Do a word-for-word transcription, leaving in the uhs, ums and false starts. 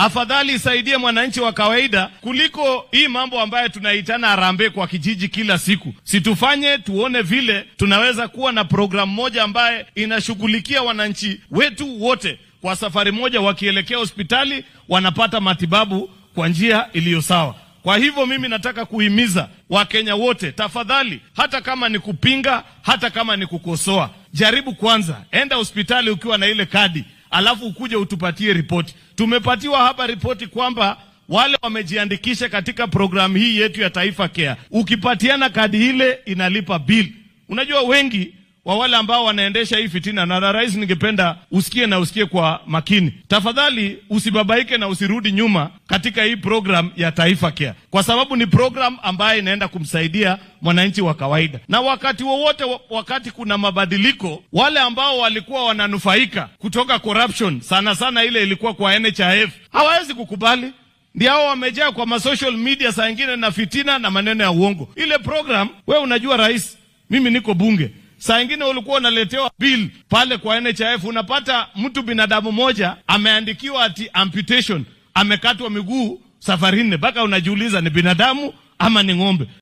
afadhali isaidie mwananchi wa kawaida kuliko hii mambo ambayo tunaitana harambee kwa kijiji kila siku. Situfanye tuone vile tunaweza kuwa na programu moja ambaye inashughulikia wananchi wetu wote kwa safari moja, wakielekea hospitali wanapata matibabu kwa njia iliyo sawa. Kwa hivyo mimi nataka kuhimiza Wakenya wote, tafadhali, hata kama ni kupinga, hata kama ni kukosoa, jaribu kwanza, enda hospitali ukiwa na ile kadi, alafu ukuje utupatie ripoti. Tumepatiwa hapa ripoti kwamba wale wamejiandikisha katika programu hii yetu ya Taifa Care, ukipatiana kadi ile inalipa bill. Unajua wengi wa wale ambao wanaendesha hii fitina, na rais, ningependa usikie na usikie kwa makini. Tafadhali usibabaike na usirudi nyuma katika hii program ya Taifa Care, kwa sababu ni program ambayo inaenda kumsaidia mwananchi wa kawaida. Na wakati wowote, wakati kuna mabadiliko, wale ambao walikuwa wananufaika kutoka corruption, sana sana ile ilikuwa kwa N H I F, hawawezi kukubali. Ndio hao wamejaa kwa ma social media saa nyingine na fitina na maneno ya uongo. Ile program, we unajua rais, mimi niko bunge, saa ingine ulikuwa unaletewa bill pale kwa N H I F, unapata mtu binadamu moja ameandikiwa ati amputation, amekatwa miguu safari nne, baka unajiuliza ni binadamu ama ni ng'ombe.